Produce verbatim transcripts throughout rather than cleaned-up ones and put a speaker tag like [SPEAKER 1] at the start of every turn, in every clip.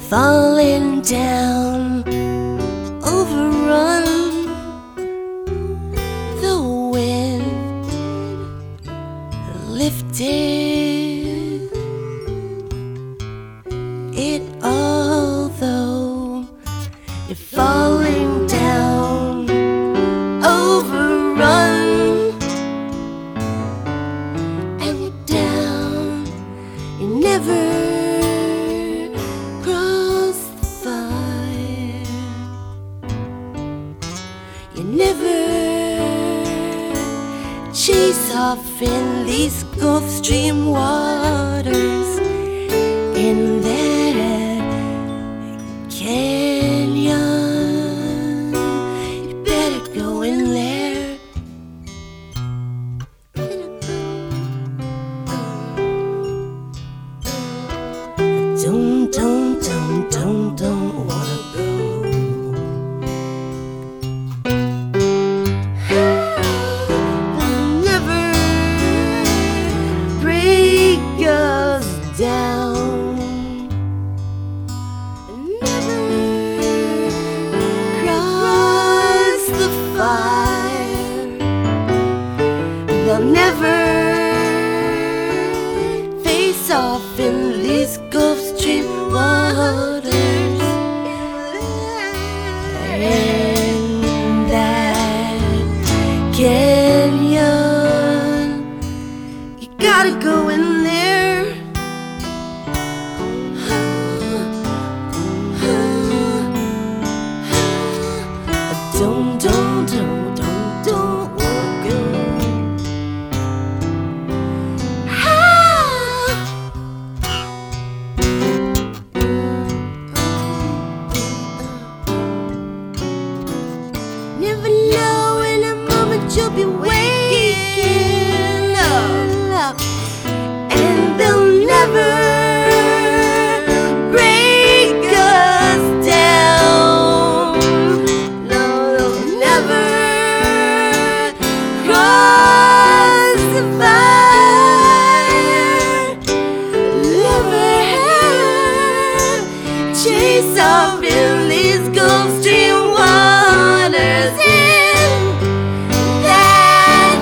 [SPEAKER 1] falling down, overrun. The wind lifted it, although you're falling down, overrun, and you're down. You never You never chase off in these Gulf Stream waters, in that canyon. You better go in there. Don't, don't, don't, don't, don't wanna go. Down, never cross the fire. They'll never face off in these Gulf Stream waters, in that canyon. You gotta go in there. Don't, don't, don't, don't, don't wanna go. Ah. Never know in a moment you'll be waking up, and they'll never chase off in these Gulf Stream waters, in that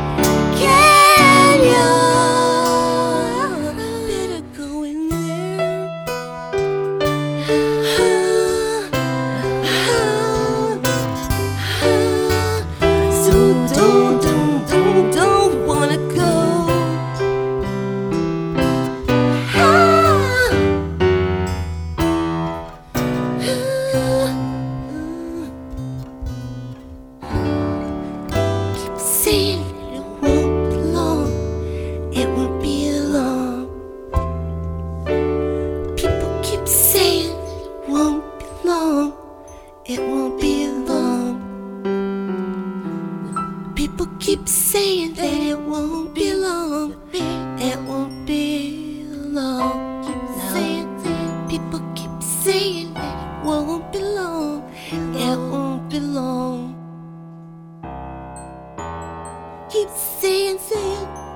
[SPEAKER 1] canyon. Better go in there. So don't, don't, don't, don't wanna go. Saying it won't be long, it won't be long. People keep saying it won't be long, it won't be long. People keep saying that it won't be long, it won't be long. Keep saying, people keep saying that it won't be long, it won't be long. Keep saying, saying